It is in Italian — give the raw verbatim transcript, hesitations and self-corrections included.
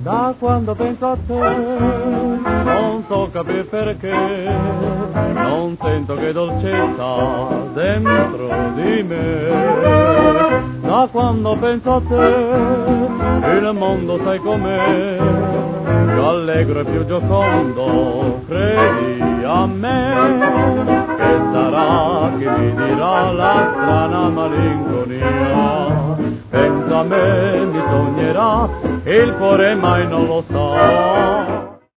Da quando penso a te non so capire perché, non sento che dolcezza dentro di me. Da quando penso a te il mondo sai com'è, più allegro e più giocondo, credi a me, che sarà che mi dirà la strana malinconia, pensa a me, mi sognerà, il cuore mai non lo sa.